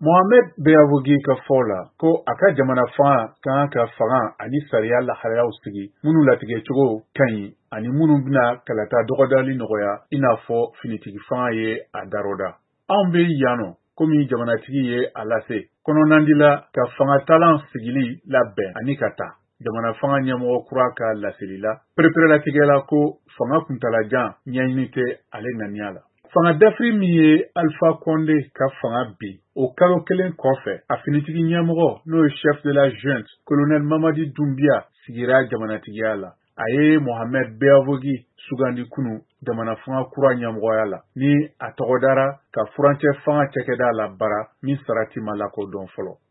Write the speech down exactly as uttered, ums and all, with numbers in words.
Mohamed Beyavugi ka fɔ la ko a ka jamana fanga kan ka fanga ani sariya laharayaw sigi minnu latigɛ cogo kaɲi ani minnu bɛna kalata dɔgɔdali nɔgɔya i n'a fɔ finitigi fanga ye a daroda. Anw bɛ yan nɔ komi jamanatigi ye a lase kɔnɔnandi la ka fanga talan sigili labɛn ani ka taa jamana fanga ɲɛmɔgɔ kura ka laseli la pereperelatigɛla ko fanga kuntalajan ɲɛɲini tɛ ale ŋaniya la. Fanga dafiri min ye Alpha Condé ka fanga bi o kalo kelen kɔfɛ a finitigi ɲɛmɔgɔ n'o ye chef de la junte colonel Mamadi Doumbia sigira jamanatigiya la. A ye Mohamed Beyavugi sugandi kunu jamana fanga kura ɲɛmɔgɔya la ni a tɔgɔdara ka furancɛ fanga cɛkɛda la bara min sarati ma lakodɔn fɔlɔ.